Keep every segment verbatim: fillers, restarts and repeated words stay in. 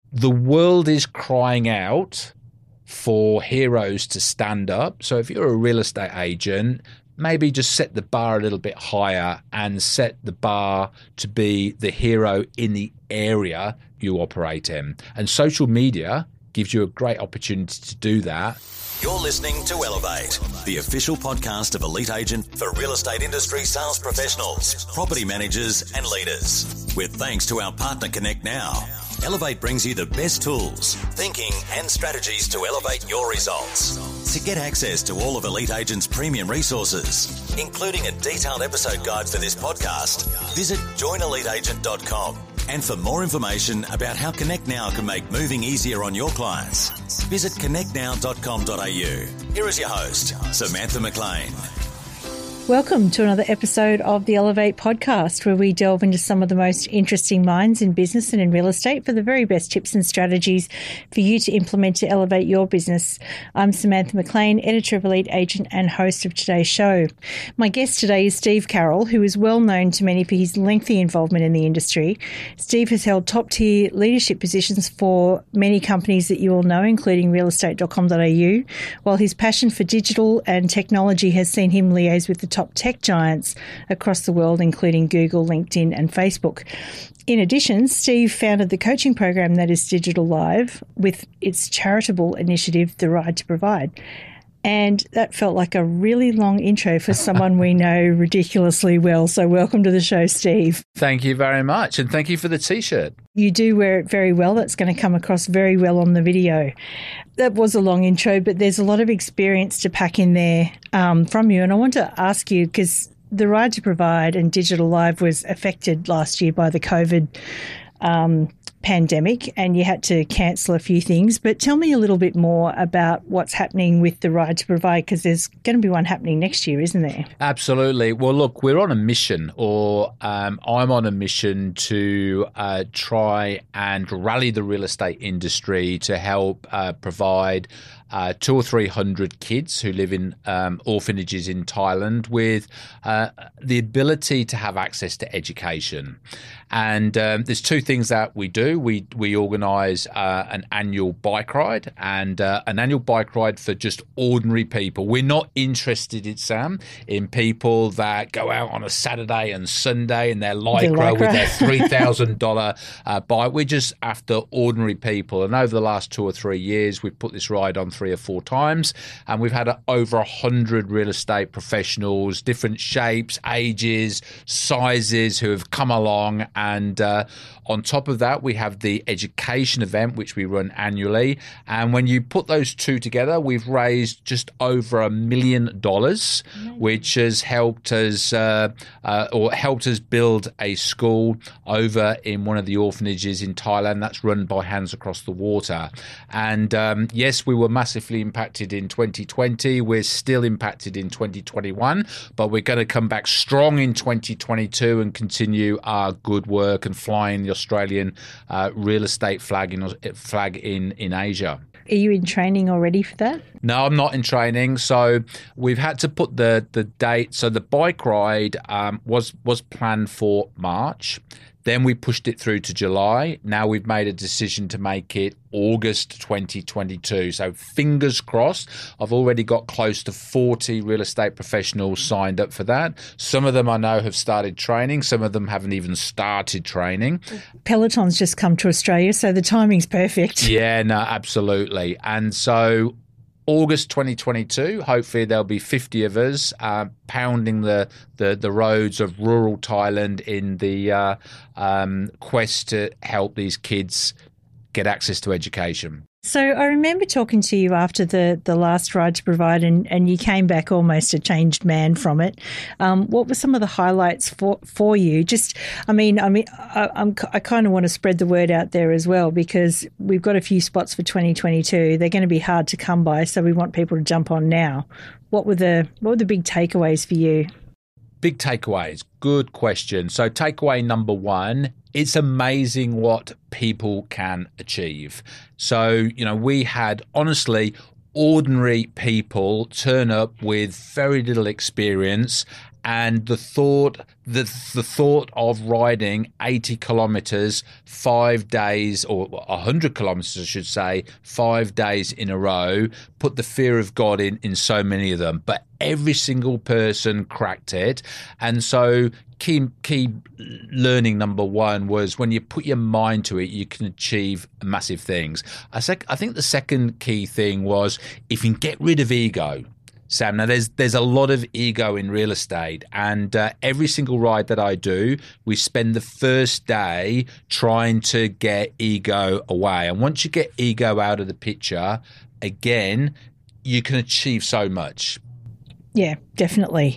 the world is crying out for heroes to stand up. So if you're a real estate agent, maybe just set the bar a little bit higher and set the bar to be the hero in the area you operate in. And social media gives you a great opportunity to do that. You're listening to Elevate, the official podcast of Elite Agent for real estate industry sales professionals, property managers and leaders. With thanks to our partner Connect Now, Elevate brings you the best tools, thinking and strategies to elevate your results. To get access to all of Elite Agent's premium resources, including a detailed episode guide for this podcast, visit join elite agent dot com. And for more information about how Connect Now can make moving easier on your clients, visit connect now dot com dot a u. Here is your host, Samantha McLean. Welcome to another episode of the Elevate podcast, where we delve into some of the most interesting minds in business and in real estate for the very best tips and strategies for you to implement to elevate your business. I'm Samantha McLean, editor of Elite Agent and host of today's show. My guest today is Steve Carroll, who is well known to many for his lengthy involvement in the industry. Steve has held top-tier leadership positions for many companies that you all know, including real estate dot com dot a u, while his passion for digital and technology has seen him liaise with the top tech giants across the world, including Google, LinkedIn and Facebook. In addition, Steve founded the coaching program that is Digital Live with its charitable initiative, The Ride to Provide. And that felt like a really long intro for someone we know ridiculously well. So welcome to the show, Steve. Thank you very much. And thank you for the T-shirt. You do wear it very well. That's going to come across very well on the video. That was a long intro, but there's a lot of experience to pack in there um, from you. And I want to ask you, because the Ride to Provide and Digital Live was affected last year by the COVID um pandemic, and you had to cancel a few things. But tell me a little bit more about what's happening with the Ride to Provide, because there's going to be one happening next year, isn't there? Absolutely. Well, look, we're on a mission, or um, I'm on a mission to uh, try and rally the real estate industry to help uh, provide Uh, two or three hundred kids who live in um, orphanages in Thailand with uh, the ability to have access to education. And um, there's two things that we do. We we organise uh, an annual bike ride and uh, an annual bike ride for just ordinary people. We're not interested in, Sam, in people that go out on a Saturday and Sunday in their Lycra with their three thousand dollars uh, bike. We're just after ordinary people. And over the last two or three years, we've put this ride on three or four times, and we've had uh, over a hundred real estate professionals, different shapes, ages, sizes, who have come along. And uh, on top of that, we have the education event, which we run annually. And when you put those two together, we've raised just over a million dollars, which has helped us uh, uh, or helped us build a school over in one of the orphanages in Thailand that's run by Hands Across the Water. And um, yes, we were massively impacted in twenty twenty. We're still impacted in twenty twenty-one, but we're going to come back strong in twenty twenty-two and continue our good work and flying the Australian uh, real estate flag in flag in, in Asia. Are you in training already for that? No, I'm not in training. So we've had to put the the date. So the bike ride um, was was planned for March. Then we pushed it through to July. Now we've made a decision to make it August twenty twenty-two. So fingers crossed. I've already got close to forty real estate professionals signed up for that. Some of them I know have started training. Some of them haven't even started training. Peloton's just come to Australia, so the timing's perfect. Yeah, no, absolutely. And so August twenty twenty-two, hopefully there'll be fifty of us uh, pounding the, the, the roads of rural Thailand in the uh, um, quest to help these kids get access to education. So I remember talking to you after the, the last Ride to Provide, and, and you came back almost a changed man from it. Um, what were some of the highlights for, for you? Just, I mean, I mean, I, I'm, I kind of want to spread the word out there as well, because we've got a few spots for twenty twenty-two. They're going to be hard to come by, so we want people to jump on now. What were the what were the big takeaways for you? Big takeaways. Good question. So takeaway number one, it's amazing what people can achieve. So, you know, we had honestly ordinary people turn up with very little experience and the thought the the thought of riding eighty kilometers five days, or one hundred kilometers I should say, five days in a row put the fear of God in in so many of them. But every single person cracked it. And so key key learning number one was, when you put your mind to it, you can achieve massive things. I sec- I think the second key thing was, if you can get rid of ego. Sam, now there's there's a lot of ego in real estate, and uh, every single ride that I do, we spend the first day trying to get ego away. And once you get ego out of the picture, again, you can achieve so much. Yeah, definitely.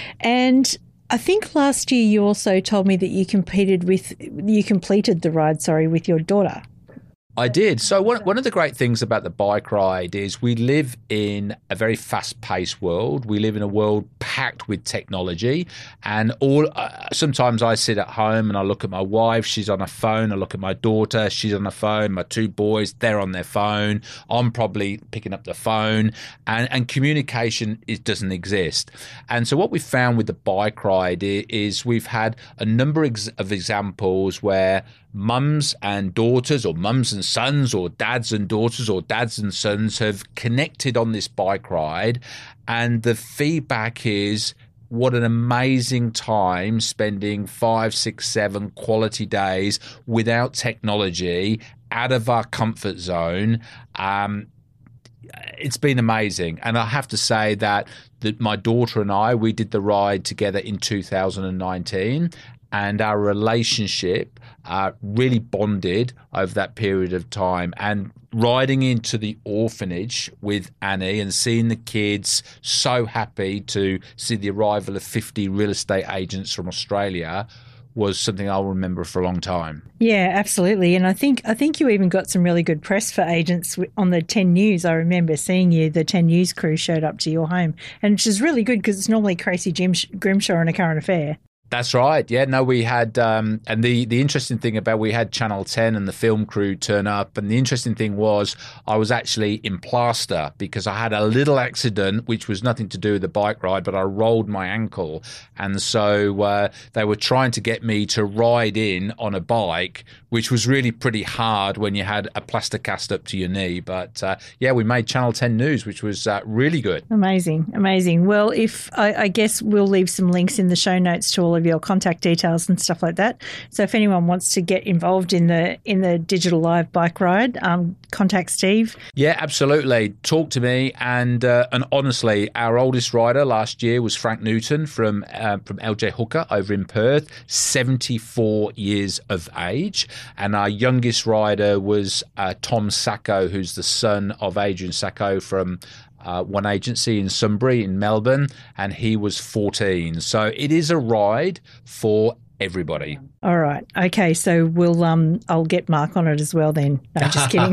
And I think last year you also told me that you competed with, you completed the ride, sorry, with your daughter. I did. So one one of the great things about the bike ride is we live in a very fast-paced world. We live in a world packed with technology, and all. Uh, sometimes I sit at home and I look at my wife. She's on her phone. I look at my daughter. She's on her phone. My two boys, they're on their phone. I'm probably picking up the phone, and and communication is, doesn't exist. And so what we found with the bike ride is, is we've had a number of examples where mums and daughters, or mums and sons, or dads and daughters, or dads and sons have connected on this bike ride, and the feedback is, what an amazing time spending five, six, seven quality days without technology, out of our comfort zone. Um, it's been amazing. And I have to say that, that my daughter and I, we did the ride together in two thousand nineteen, and our relationship uh, really bonded over that period of time. And riding into the orphanage with Annie and seeing the kids so happy to see the arrival of fifty real estate agents from Australia was something I'll remember for a long time. Yeah, absolutely. And I think I think you even got some really good press for agents on the ten News. I remember seeing you, the ten News crew showed up to your home, and which is really good because it's normally Tracy Grimshaw and A Current Affair. That's right. Yeah, no, we had, um, and the, the interesting thing about, we had Channel ten and the film crew turn up. And the interesting thing was, I was actually in plaster because I had a little accident, which was nothing to do with the bike ride, but I rolled my ankle. And so uh, they were trying to get me to ride in on a bike, which was really pretty hard when you had a plaster cast up to your knee. But uh, yeah, we made Channel ten News, which was uh, really good. Amazing, amazing. Well, if I, I guess we'll leave some links in the show notes to all of your contact details and stuff like that. So if anyone wants to get involved in the in the Digital Live bike ride, um, contact Steve. Yeah, absolutely. Talk to me. And uh, and honestly, our oldest rider last year was Frank Newton from uh, from L J Hooker over in Perth, seventy-four years of age. And our youngest rider was uh, Tom Sacco, who's the son of Adrian Sacco from Uh, one agency in Sunbury in Melbourne, and he was fourteen. So it is a ride for everybody. All right. Okay. So we'll um I'll get Mark on it as well then. No, just kidding.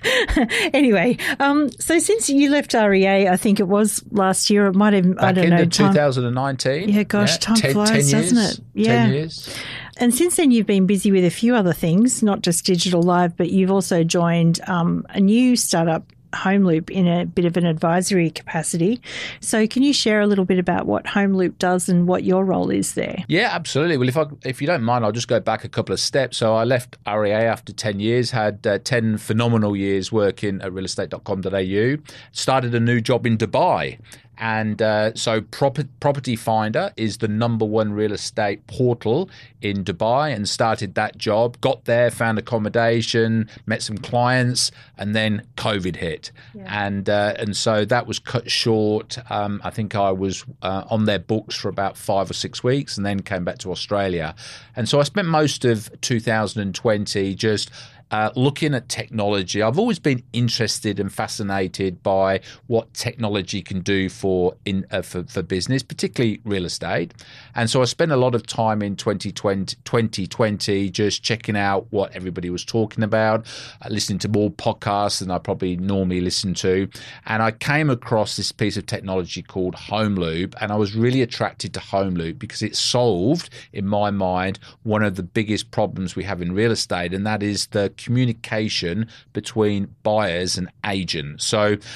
Anyway, um so since you left R E A, I think it was last year, it might have, Back I don't in know, two thousand nineteen. Yeah, gosh, yeah, time ten, flies, ten years, doesn't it? Yeah. ten years. And since then, you've been busy with a few other things, not just Digital Live, but you've also joined um, a new startup, HomeLoop, in a bit of an advisory capacity. So can you share a little bit about what HomeLoop does and what your role is there? Yeah, absolutely. Well, if I, if you don't mind, I'll just go back a couple of steps. So I left R E A after ten years, had uh, ten phenomenal years working at real estate dot com dot a u, started a new job in Dubai. And uh, so Prop- Property Finder is the number one real estate portal in Dubai, and started that job, got there, found accommodation, met some clients, and then COVID hit. Yeah. And uh, and so that was cut short. Um, I think I was uh, on their books for about five or six weeks and then came back to Australia. And so I spent most of two thousand twenty just Uh, looking at technology. I've always been interested and fascinated by what technology can do for in uh, for, for business, particularly real estate. And so I spent a lot of time in twenty twenty, twenty twenty just checking out what everybody was talking about, uh, listening to more podcasts than I probably normally listen to. And I came across this piece of technology called HomeLoop, and I was really attracted to HomeLoop because it solved, in my mind, one of the biggest problems we have in real estate, and that is the communication between buyers and agents. So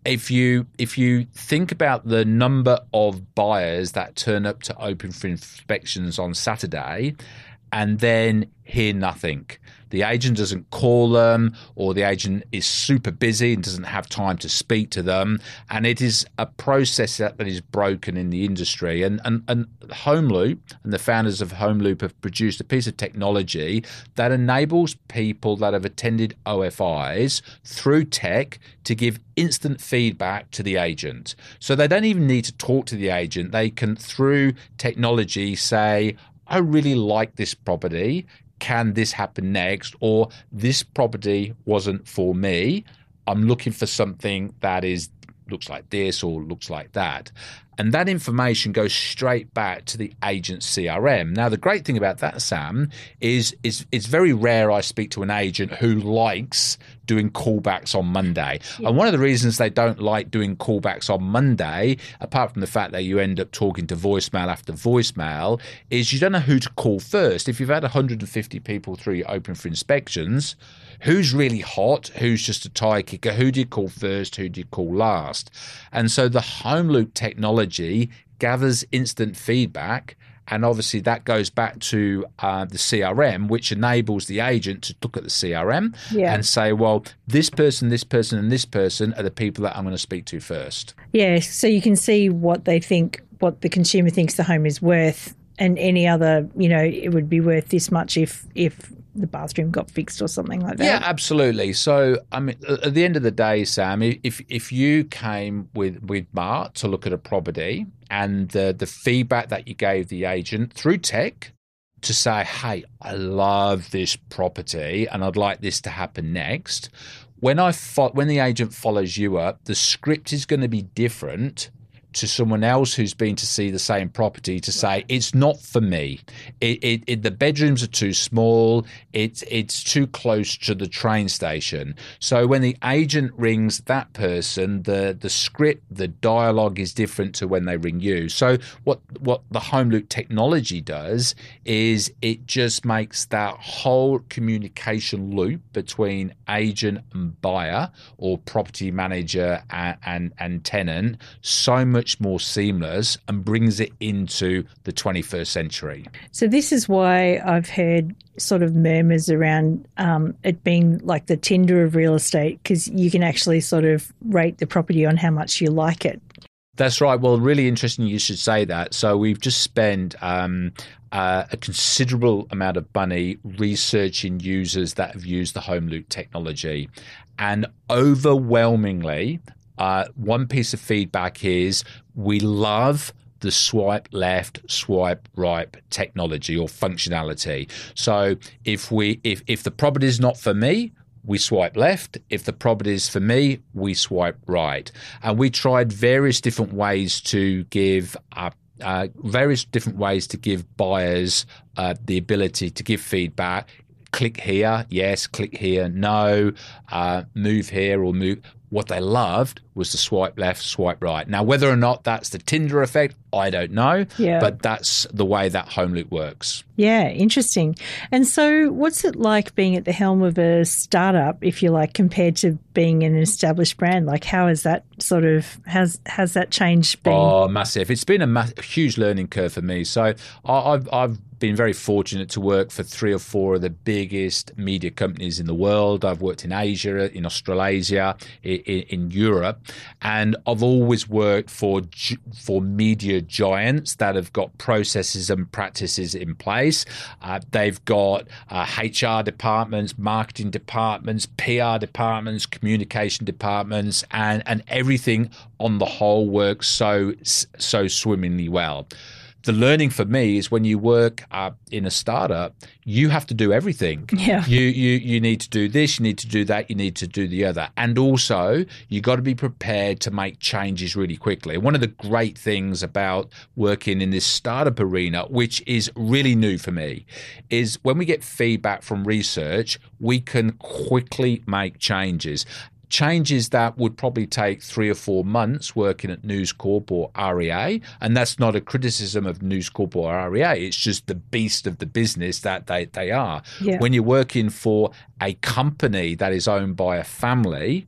if you if you think about the number of buyers that turn up to open for inspections on Saturday and then hear nothing. The agent doesn't call them, or the agent is super busy and doesn't have time to speak to them. And it is a process that, that is broken in the industry. And, and, and HomeLoop and the founders of HomeLoop have produced a piece of technology that enables people that have attended O F Is through tech to give instant feedback to the agent. So they don't even need to talk to the agent. They can, through technology, say, I really like this property. Can this happen next? Or this property wasn't for me. I'm looking for something that is looks like this or looks like that. And that information goes straight back to the agent's C R M. Now, the great thing about that, Sam, is, is it's very rare I speak to an agent who likes doing callbacks on Monday. Yeah. And one of the reasons they don't like doing callbacks on Monday, apart from the fact that you end up talking to voicemail after voicemail, is you don't know who to call first. If you've had one hundred fifty people through your open for inspections, who's really hot? Who's just a tie kicker? Who do you call first? Who do you call last? And so the HomeLoop technology gathers instant feedback, and obviously that goes back to uh, the C R M, which enables the agent to look at the C R M yeah. and say, well, this person, this person, and this person are the people that I'm going to speak to first. Yeah, so you can see what they think, what the consumer thinks the home is worth, and any other, you know, it would be worth this much if if the bathroom got fixed or something like that. Yeah, absolutely. So, I mean, at the end of the day, Sam, if if you came with, with Mark to look at a property and the, the feedback that you gave the agent through tech to say, hey, I love this property and I'd like this to happen next, when I fo- when the agent follows you up, the script is going to be different to someone else who's been to see the same property to say, it's not for me. It, it, it, the bedrooms are too small. It's, it's too close to the train station. So when the agent rings that person, the, the script, the dialogue is different to when they ring you. So what, what the HomeLoop technology does is it just makes that whole communication loop between agent and buyer, or property manager and, and, and tenant, so much much more seamless, and brings it into the twenty-first century. So this is why I've heard sort of murmurs around um, it being like the Tinder of real estate, because you can actually sort of rate the property on how much you like it. That's right. Well, really interesting you should say that. So we've just spent um, uh, a considerable amount of money researching users that have used the HomeLoop technology, and overwhelmingly, Uh, one piece of feedback is we love the swipe left, swipe right technology or functionality. So if we if, if the property is not for me, we swipe left. If the property is for me, we swipe right. And we tried various different ways to give uh, uh, various different ways to give buyers uh, the ability to give feedback. Click here, yes. Click here, no. Uh, move here or move. What they loved was the swipe left, swipe right. Now, whether or not that's the Tinder effect, I don't know, yeah. but that's the way that HomeLoop works. Yeah, interesting. And so what's it like being at the helm of a startup, if you like, compared to being an established brand? Like, how has that sort of, has has that changed been? Oh, massive. It's been a ma- huge learning curve for me. So I, I've, I've been very fortunate to work for three or four of the biggest media companies in the world. I've worked in Asia, in Australasia, in, in Europe, and I've always worked for for media giants that have got processes and practices in place. Uh, they've got uh, H R departments, marketing departments, P R departments, communication departments, and, and everything on the whole works so so swimmingly well. The learning for me is when you work uh, in a startup, you have to do everything. Yeah. You you you need to do this, you need to do that, you need to do the other. And also, you got to be prepared to make changes really quickly. One of the great things about working in this startup arena, which is really new for me, is when we get feedback from research, we can quickly make changes. Changes that would probably take three or four months working at News Corp or R E A. And that's not a criticism of News Corp or R E A. It's just the beast of the business that they, they are. Yeah. When you're working for a company that is owned by a family,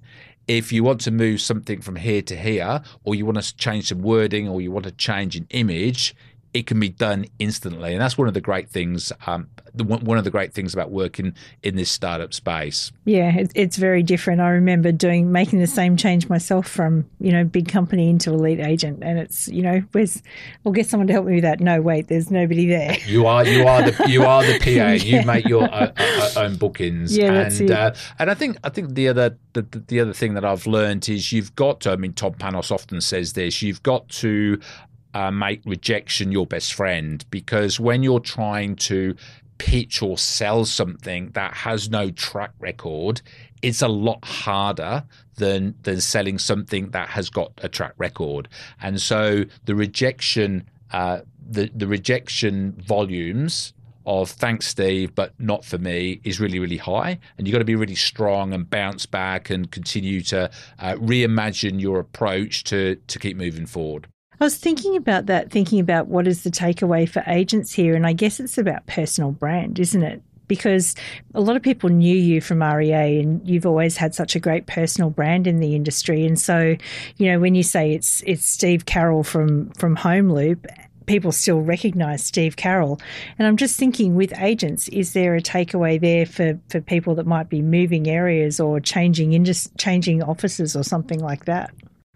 if you want to move something from here to here, or you want to change some wording, or you want to change an image, it can be done instantly. And that's one of the great things, um, the, one of the great things about working in this startup space. Yeah, it's, it's very different. I remember doing, making the same change myself from, you know, big company into Elite Agent. And it's, you know, where's, I'll get someone to help me with that. No, wait, there's nobody there. You are, you are the, you are the P A. Yeah. You make your own, own bookings. Yeah, that's and, it. Uh, and I think, I think the other, the, the other thing that I've learned is you've got to, I mean, Tom Panos often says this, you've got to Uh, make rejection your best friend, because when you're trying to pitch or sell something that has no track record, it's a lot harder than than selling something that has got a track record. And so the rejection, uh, the the rejection volumes of thanks Steve, but not for me, is really, really high. And you've got to be really strong and bounce back and continue to uh, reimagine your approach to to keep moving forward. I was thinking about that, thinking about what is the takeaway for agents here, and I guess it's about personal brand, isn't it? Because a lot of people knew you from R E A, and you've always had such a great personal brand in the industry. And so, you know, when you say it's it's Steve Carroll from from Homeloop, people still recognise Steve Carroll. And I'm just thinking, with agents, is there a takeaway there for, for people that might be moving areas or changing indus- changing offices or something like that?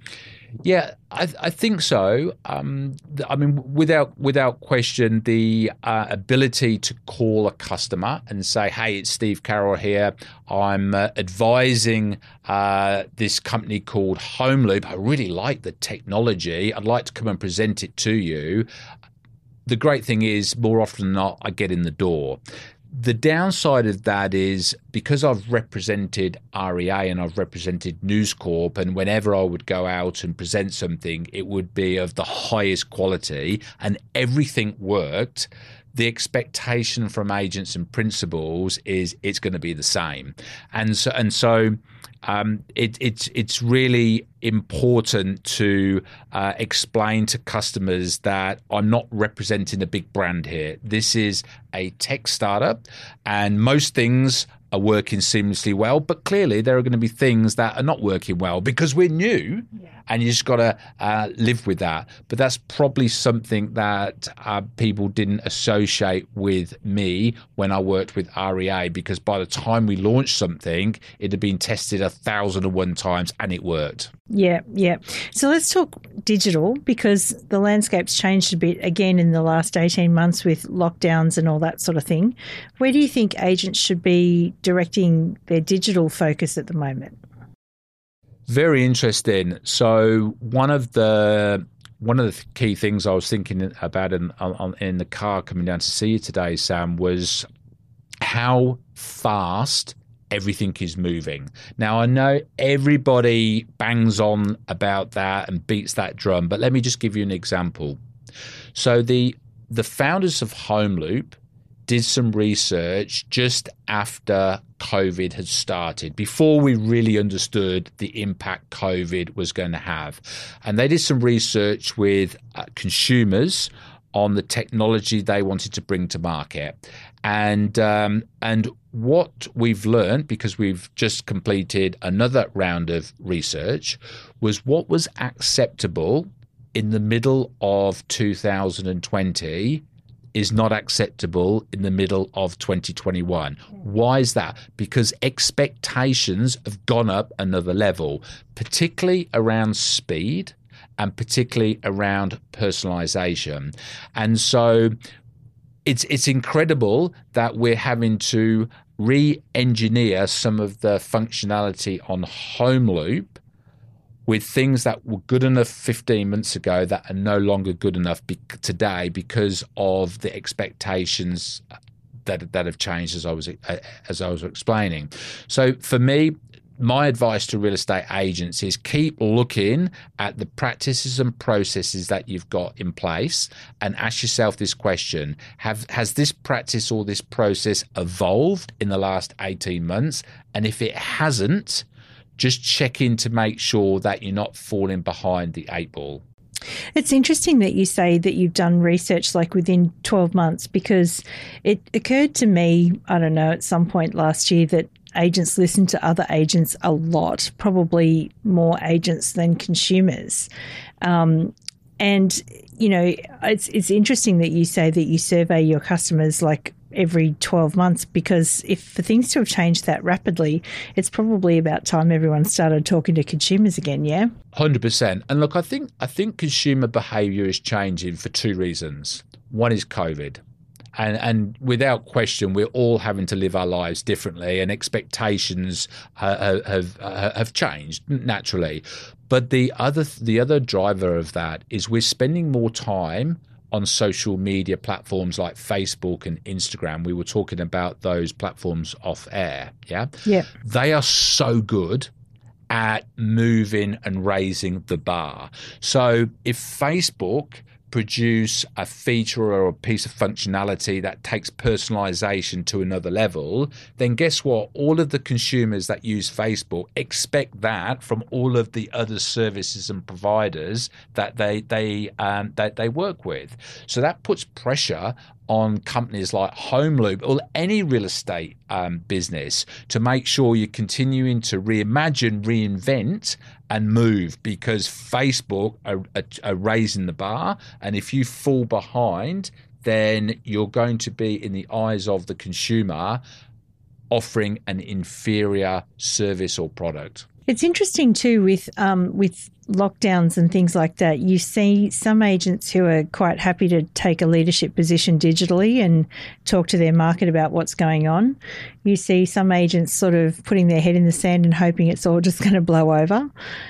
Yeah, I, I think so. Um, I mean, without without question, the uh, ability to call a customer and say, "Hey, it's Steve Carroll here. I'm uh, advising uh, this company called Homeloop. I really like the technology. I'd like to come and present it to you." The great thing is, more often than not, I get in the door. The downside of that is, because I've represented R E A and I've represented News Corp, and whenever I would go out and present something, it would be of the highest quality and everything worked. The expectation from agents and principals is it's going to be the same. And so, and so um, it, it's it's really important to uh, explain to customers that I'm not representing a big brand here. This is a tech startup, and most things are working seamlessly well, but clearly there are going to be things that are not working well because we're new. Yeah. And you just got to uh, live with that. But that's probably something that uh, people didn't associate with me when I worked with R E A, because by the time we launched something, it had been tested a thousand and one times and it worked. Yeah, yeah. So let's talk digital, because the landscape's changed a bit again in the last eighteen months with lockdowns and all that sort of thing. Where do you think agents should be directing their digital focus at the moment? Very interesting. So one of the one of the key things I was thinking about in, on, in the car coming down to see you today, Sam, was how fast everything is moving. Now, I know everybody bangs on about that and beats that drum, but let me just give you an example. So the the founders of Homeloop did some research just after COVID had started, before we really understood the impact COVID was going to have. And they did some research with uh, consumers on the technology they wanted to bring to market. And um, and what we've learned, because we've just completed another round of research, was what was acceptable in the middle of two thousand twenty is not acceptable in the middle of twenty twenty-one. Why is that? Because expectations have gone up another level, particularly around speed and particularly around personalization. And so it's it's incredible that we're having to re-engineer some of the functionality on Homeloop with things that were good enough fifteen months ago that are no longer good enough be- today because of the expectations that that have changed, as I was uh, as I was explaining. So for me, my advice to real estate agents is keep looking at the practices and processes that you've got in place and ask yourself this question: Have has this practice or this process evolved in the last eighteen months? And if it hasn't, just check in to make sure that you're not falling behind the eight ball. It's interesting that you say that you've done research like within twelve months, because it occurred to me, I don't know, at some point last year that agents listen to other agents a lot, probably more agents than consumers. Um, and, you know, it's it's interesting that you say that you survey your customers like every twelve months, because if for things to have changed that rapidly, it's probably about time everyone started talking to consumers again, yeah? one hundred percent. And look, I think I think consumer behaviour is changing for two reasons. One is COVID. And, and without question, we're all having to live our lives differently, and expectations have, have, have changed naturally. But the other the other driver of that is we're spending more time on social media platforms like Facebook and Instagram. We were talking about those platforms off air, yeah? Yeah. They are so good at moving and raising the bar. So if Facebook produce a feature or a piece of functionality that takes personalization to another level, then guess what? All of the consumers that use Facebook expect that from all of the other services and providers that they they um, that they work with. So that puts pressure on companies like HomeLoop or any real estate um, business to make sure you're continuing to reimagine, reinvent, and move, because Facebook are, are, are raising the bar. And if you fall behind, then you're going to be, in the eyes of the consumer, offering an inferior service or product. It's interesting too with um, with lockdowns and things like that. You see some agents who are quite happy to take a leadership position digitally and talk to their market about what's going on. You see some agents sort of putting their head in the sand and hoping it's all just going to blow over.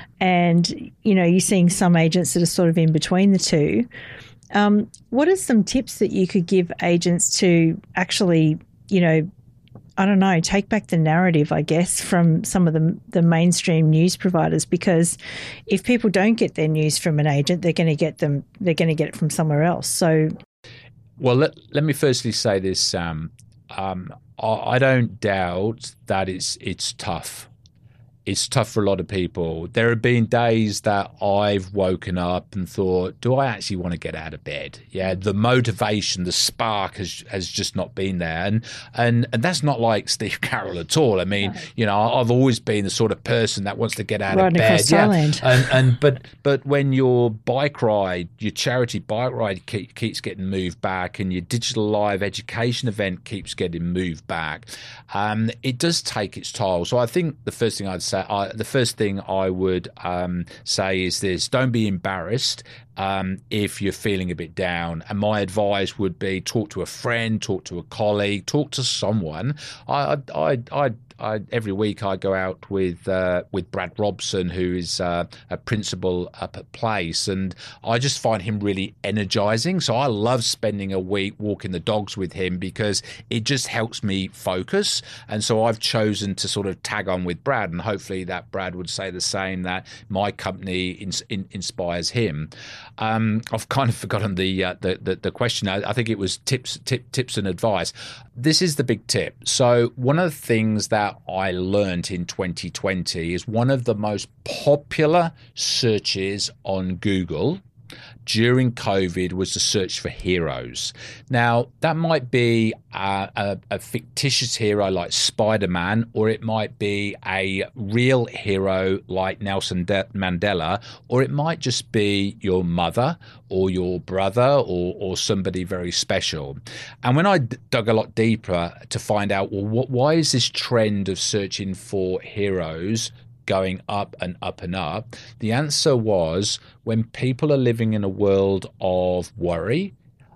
And, you know, you're seeing some agents that are sort of in between the two. Um, what are some tips that you could give agents to actually, you know, I don't know, take back the narrative, I guess, from some of the the mainstream news providers? Because if people don't get their news from an agent, they're going to get them. They're going to get it from somewhere else. So, well, let let me firstly say this, Sam. Um, I, I don't doubt that it's it's tough. It's tough for a lot of people. There have been days that I've woken up and thought, do I actually want to get out of bed? Yeah, the motivation, the spark has has just not been there. And and, and that's not like Steve Carroll at all. I mean, no. you know, I've always been the sort of person that wants to get out Riding of bed. Across yeah. Thailand. And, and but but when your bike ride, your charity bike ride keep, keeps getting moved back, and your digital live education event keeps getting moved back, um, it does take its toll. So I think the first thing I'd say I, the first thing I would um, say is this: don't be embarrassed um, if you're feeling a bit down. And my advice would be talk to a friend, talk to a colleague, talk to someone. I, I, I, I every week I go out with uh, with Brad Robson, who is uh, a principal up at Place, and I just find him really energizing. So I love spending a week walking the dogs with him because it just helps me focus. And so I've chosen to sort of tag on with Brad, and hopefully that Brad would say the same, that my company in, in, inspires him. Um, I've kind of forgotten the uh, the, the the question. I, I think it was tips tip, tips and advice. This is the big tip. So one of the things that I learned in twenty twenty is one of the most popular searches on Google during COVID was the search for heroes. Now, that might be a, a, a fictitious hero like Spider-Man, or it might be a real hero like Nelson De- Mandela, or it might just be your mother or your brother or, or somebody very special. And when I d- dug a lot deeper to find out, well, what, why is this trend of searching for heroes going up and up and up? The answer was, when people are living in a world of worry,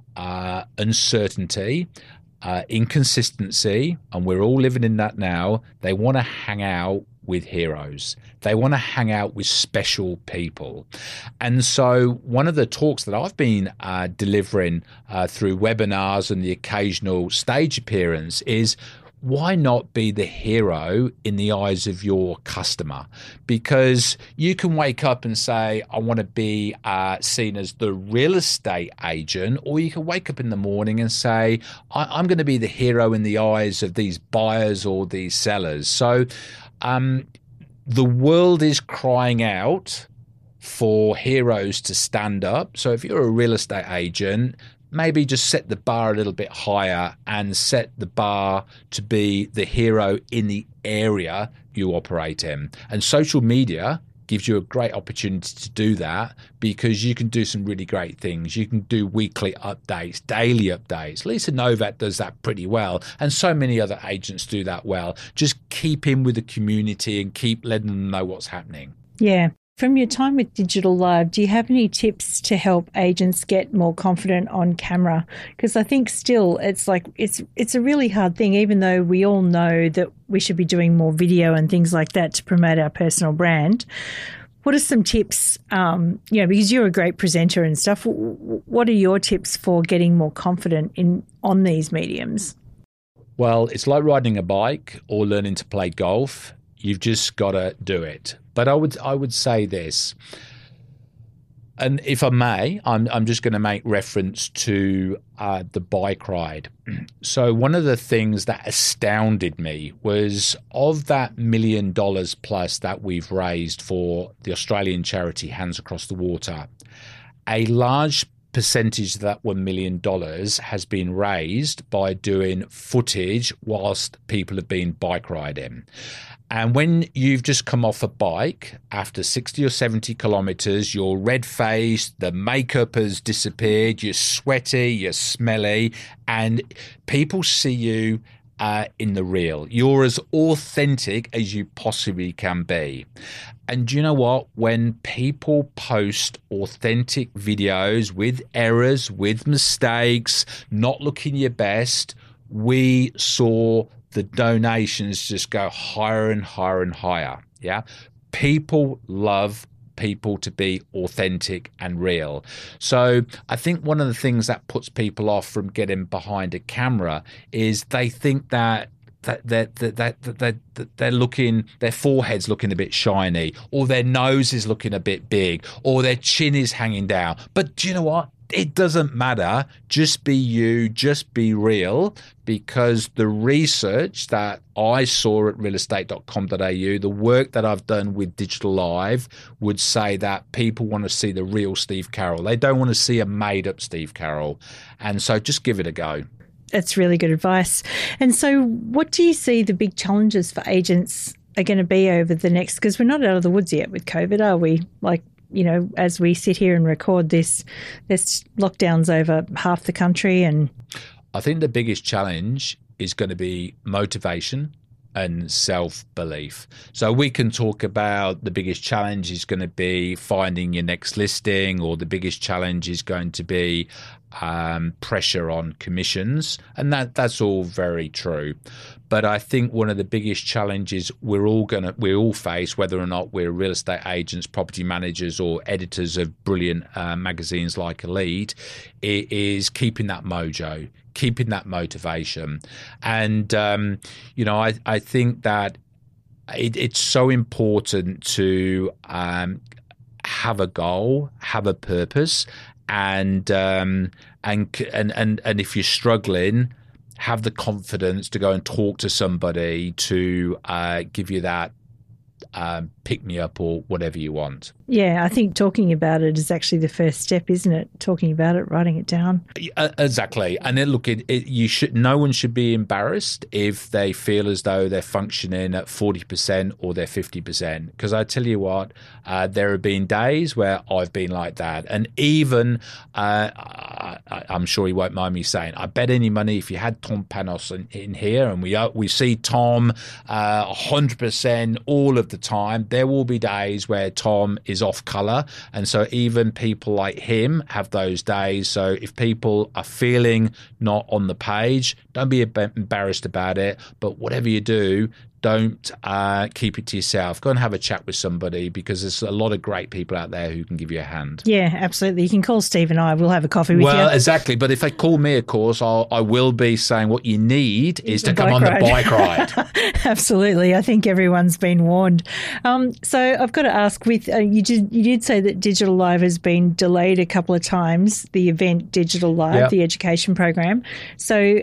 uh, uncertainty, uh, inconsistency, and we're all living in that now, they want to hang out with heroes. They want to hang out with special people. And so one of the talks that I've been uh, delivering uh, through webinars and the occasional stage appearance is, why not be the hero in the eyes of your customer? Because you can wake up and say, I want to be uh, seen as the real estate agent, or you can wake up in the morning and say, I- I'm going to be the hero in the eyes of these buyers or these sellers. So um, the world is crying out for heroes to stand up. So if you're a real estate agent, maybe just set the bar a little bit higher and set the bar to be the hero in the area you operate in. And social media gives you a great opportunity to do that, because you can do some really great things. You can do weekly updates, daily updates. Lisa Novak does that pretty well, and so many other agents do that well. Just keep in with the community and keep letting them know what's happening. Yeah. From your time with Digital Live, do you have any tips to help agents get more confident on camera? Because I think still it's like it's it's a really hard thing, even though we all know that we should be doing more video and things like that to promote our personal brand. What are some tips, um, you know, because you're a great presenter and stuff, what are your tips for getting more confident in on these mediums? Well, it's like riding a bike or learning to play golf. You've just got to do it. But I would I would say this, and if I may, I'm I'm just going to make reference to uh, the bike ride. So one of the things that astounded me was, of that million dollars plus that we've raised for the Australian charity Hands Across the Water, a large percentage of that one million dollars has been raised by doing footage whilst people have been bike riding. And when you've just come off a bike after sixty or seventy kilometres, you're red-faced, the makeup has disappeared, you're sweaty, you're smelly, and people see you uh, in the real. You're as authentic as you possibly can be. And do you know what? When people post authentic videos with errors, with mistakes, not looking your best, we saw the donations just go higher and higher and higher. Yeah. People love people to be authentic and real. So I think one of the things that puts people off from getting behind a camera is they think that that that that that, that, that they're looking, their forehead's looking a bit shiny, or their nose is looking a bit big, or their chin is hanging down. But do you know what? It doesn't matter. Just be you, just be real, because the research that I saw at real estate dot com dot a u, the work that I've done with Digital Live, would say that people want to see the real Steve Carroll. They don't want to see a made-up Steve Carroll. And so just give it a go. That's really good advice. And so what do you see the big challenges for agents are going to be over the next, because we're not out of the woods yet with COVID, are we? Like, you know, as we sit here and record this, there's lockdowns over half the country. And I think the biggest challenge is going to be motivation and self-belief. So we can talk about the biggest challenge is going to be finding your next listing, or the biggest challenge is going to be um, pressure on commissions. And that that's all very true. But I think one of the biggest challenges we're all gonna we all face, whether or not we're real estate agents, property managers, or editors of brilliant uh, magazines like Elite, is keeping that mojo, keeping that motivation. And um, you know, I I think that it, it's so important to um, have a goal, have a purpose, and um, and and and and if you're struggling, have the confidence to go and talk to somebody to uh, give you that um, pick me up or whatever you want. Yeah, I think talking about it is actually the first step, isn't it? Talking about it, writing it down. Uh, exactly. And then look, it, it, you should. No one should be embarrassed if they feel as though they're functioning at forty percent or they're fifty percent. Because I tell you what, uh, there have been days where I've been like that. And even, uh, I, I'm sure he won't mind me saying, I bet any money if you had Tom Panos in, in here, and we uh, we see Tom uh, one hundred percent all of the time, there will be days where Tom is off colour, and so even people like him have those days. So if people are feeling not on the page, don't be embarrassed about it, but whatever you do, don't uh, keep it to yourself. Go and have a chat with somebody, because there's a lot of great people out there who can give you a hand. Yeah, absolutely. You can call Steve and I. We'll have a coffee with well, you. Well, exactly. But if they call me, of course, I'll, I will be saying what you need is to come on ride. the bike ride. Absolutely. I think everyone's been warned. Um, so I've got to ask, with uh, you did you did say that Digital Live has been delayed a couple of times, the event Digital Live, yep. the education program. So um,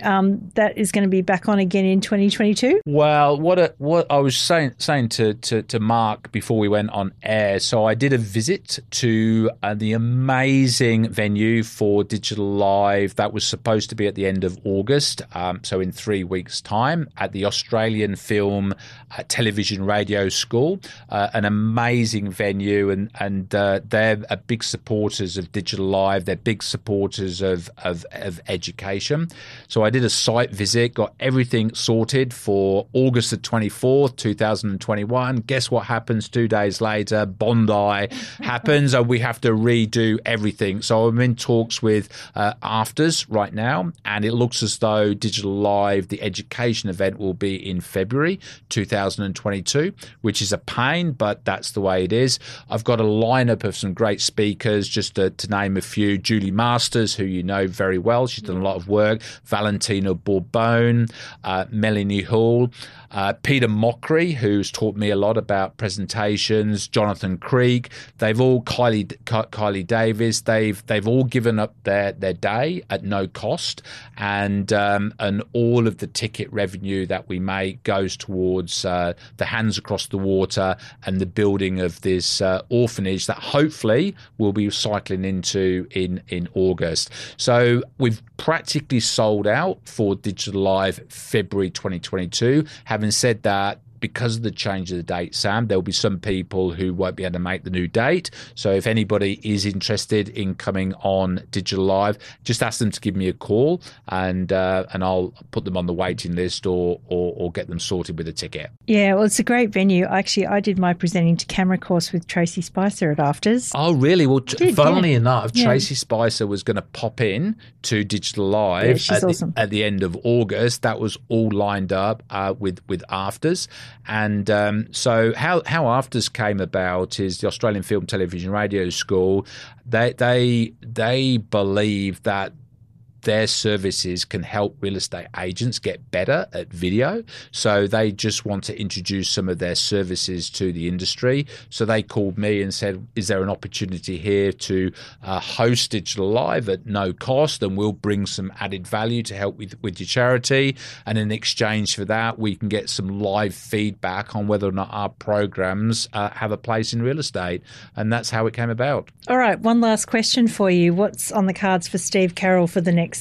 that is going to be back on again in twenty twenty-two? Well, what a, what I was saying saying to, to, to Mark before we went on air, so I did a visit to uh, the amazing venue for Digital Live that was supposed to be at the end of August, um, so in three weeks' time, at the Australian Film uh, Television Radio School, uh, an amazing venue, and, and uh, they're a big supporters of Digital Live, they're big supporters of, of, of education. So I did a site visit, got everything sorted for August the twenty-fourth, two thousand twenty-one. Guess what happens two days later? Bondi happens and we have to redo everything. So I'm in talks with uh, Afters right now, and it looks as though Digital Live, the education event, will be in February two thousand twenty-two, which is a pain, but that's the way it is. I've got a lineup of some great speakers, just to, to name a few. Julie Masters, who you know very well. She's done a lot of work. Valentina Bourbon, uh, Melanie Hall, uh, Peter Mockery, who's taught me a lot about presentations, Jonathan Krieg. They've all, Kylie, Kylie Davis, they've they've all given up their, their day at no cost, and um, and all of the ticket revenue that we make goes towards uh, the Hands Across the Water and the building of this uh, orphanage that hopefully we'll be cycling into in, in August. So we've practically sold out for Digital Live February twenty twenty-two. Having said that, because of the change of the date, Sam, there'll be some people who won't be able to make the new date. So if anybody is interested in coming on Digital Live, just ask them to give me a call, and uh, and I'll put them on the waiting list or, or or get them sorted with a ticket. Yeah, well, it's a great venue. Actually, I did my presenting to camera course with Tracy Spicer at Afters. Oh, really? Well, did, funnily yeah. enough, yeah. Tracy Spicer was going to pop in to Digital Live yeah, she's at, awesome. the, at the end of August. That was all lined up uh, with, with Afters. And um, so how, how Afters came about is the Australian Film Television Radio School. They they they believe that their services can help real estate agents get better at video. So they just want to introduce some of their services to the industry. So they called me and said, is there an opportunity here to uh, host Digital Live at no cost, and we'll bring some added value to help with, with your charity. And in exchange for that, we can get some live feedback on whether or not our programs uh, have a place in real estate. And that's how it came about. All right, one last question for you. What's on the cards for Steve Carroll for the next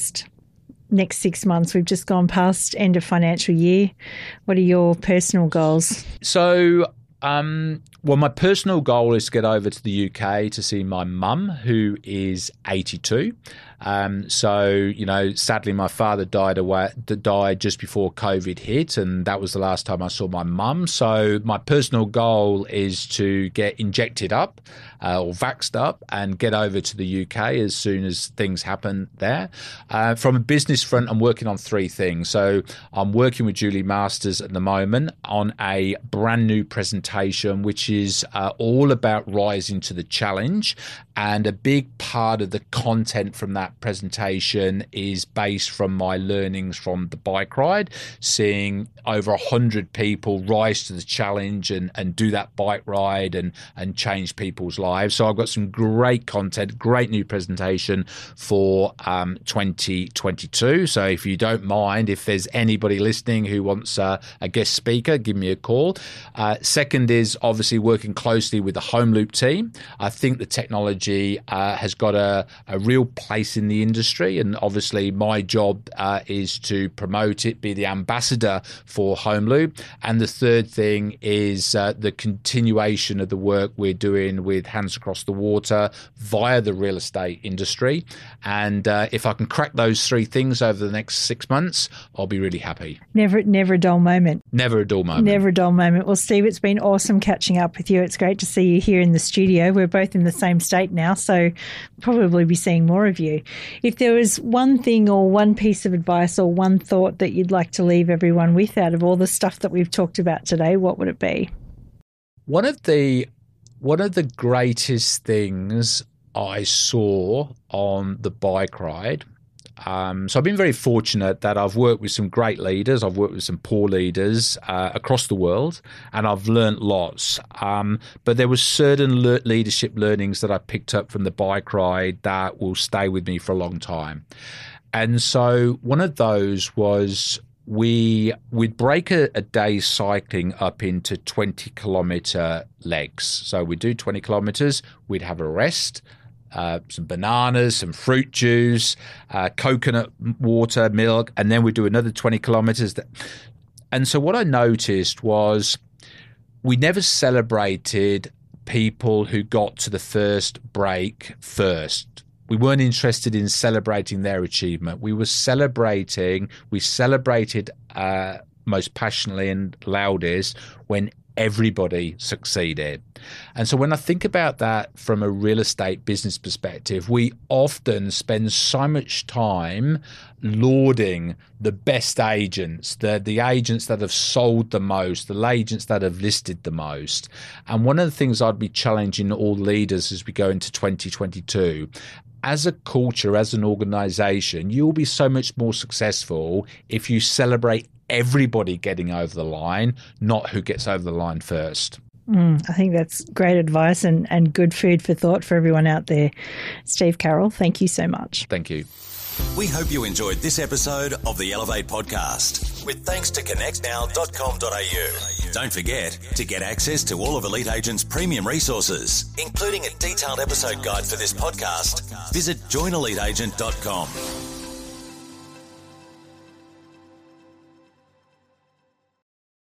next six months? We've just gone past end of financial year. What are your personal goals? So, um, well, my personal goal is to get over to the U K to see my mum, who is eighty-two. Um, so, you know, sadly, my father died away, died just before COVID hit, and that was the last time I saw my mum. So my personal goal is to get injected up uh, or vaxxed up and get over to the U K as soon as things happen there. Uh, from a business front, I'm working on three things. So I'm working with Julie Masters at the moment on a brand new presentation, which is uh, all about rising to the challenge. And a big part of the content from that presentation is based from my learnings from the bike ride, seeing over one hundred people rise to the challenge and, and do that bike ride and, and change people's lives. So I've got some great content, great new presentation for um, twenty twenty-two. So if you don't mind, if there's anybody listening who wants uh, a guest speaker, give me a call. Uh, second is obviously working closely with the Home Loop team. I think the technology Uh, has got a, a real place in the industry, and obviously my job uh, is to promote it, be the ambassador for Home Loop. And the third thing is uh, the continuation of the work we're doing with Hands Across the Water via the real estate industry. And uh, if I can crack those three things over the next six months, I'll be really happy. Never, never a dull moment. Never a dull moment. Never a dull moment. Well, Steve, it's been awesome catching up with you. It's great to see you here in the studio. We're both in the same state now, so probably be seeing more of you. If there was one thing or one piece of advice or one thought that you'd like to leave everyone with out of all the stuff that we've talked about today, what would it be? One of the one of the greatest things I saw on the bike ride. Um, so I've been very fortunate that I've worked with some great leaders. I've worked with some poor leaders uh, across the world, and I've learnt lots. Um, but there were certain le- leadership learnings that I picked up from the bike ride that will stay with me for a long time. And so one of those was we, we'd break a, a day's cycling up into twenty kilometre legs. So we'd do twenty kilometres, we'd have a rest, uh, some bananas, some fruit juice, uh, coconut water, milk, and then we'd do another twenty kilometres. And so what I noticed was we never celebrated people who got to the first break first. We weren't interested in celebrating their achievement. We were celebrating, we celebrated uh, most passionately and loudest when everybody succeeded. And so when I think about that from a real estate business perspective, we often spend so much time lauding the best agents, the, the agents that have sold the most, the agents that have listed the most. And one of the things I'd be challenging all leaders as we go into twenty twenty-two, as a culture, as an organization, you'll be so much more successful if you celebrate everybody getting over the line, not who gets over the line first. Mm, I think that's great advice and, and good food for thought for everyone out there. Steve Carroll, thank you so much. Thank you. We hope you enjoyed this episode of the Elevate podcast, with thanks to connect now dot com dot a u. Don't forget to get access to all of Elite Agent's premium resources, including a detailed episode guide for this podcast. Visit join elite agent dot com.